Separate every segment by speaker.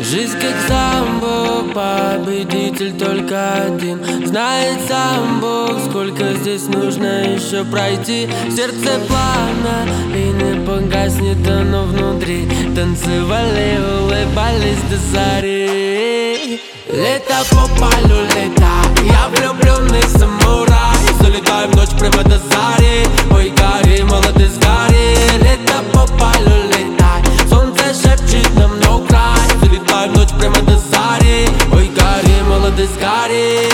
Speaker 1: Жизнь как самбо, победитель только один. Знает сам Бог, сколько здесь нужно еще пройти. Сердце пламя и не погаснет оно внутри. Танцевали, улыбались до зари. Лето по полю лета, я влюбленный самурай. Залетаю в ночь прямо до зари. Ой, гори, молодец, гори. Лето по полю летай, солнце шепчет нам no cry. Залетаю в ночь прямо до зари. Ой, гори, молодец, гори.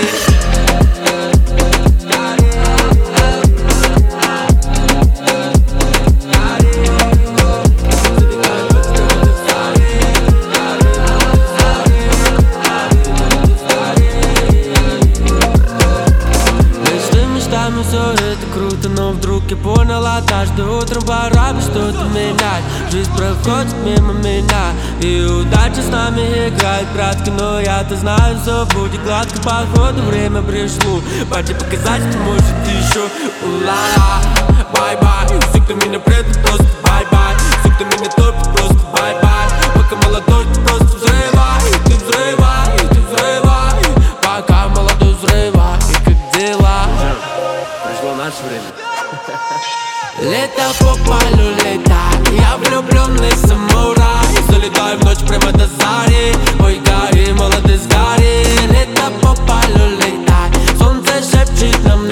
Speaker 1: Все это круто, но вдруг я поняла: однажды утром пора бы что-то менять. Жизнь проходит мимо меня, и удача с нами играет кратко. Но я-то знаю, все будет гладко, походу время пришло. Пойди показать, что может еще. Ула-ла, бай-бай. Все, кто меня предает, просто бай-бай. Все, кто меня топит, просто бай-бай. Пока молодой, ты просто взрывай. Ты взрывай, ты взрывай. Пока молодой, взрывай. И как дела? Пришло наше время. Лето по полю летай, я влюбленный самурай. Залетаю в ночь прямо до зари. Ой, гори, молодец, гори. Лето по полю летай, солнце шепчет нам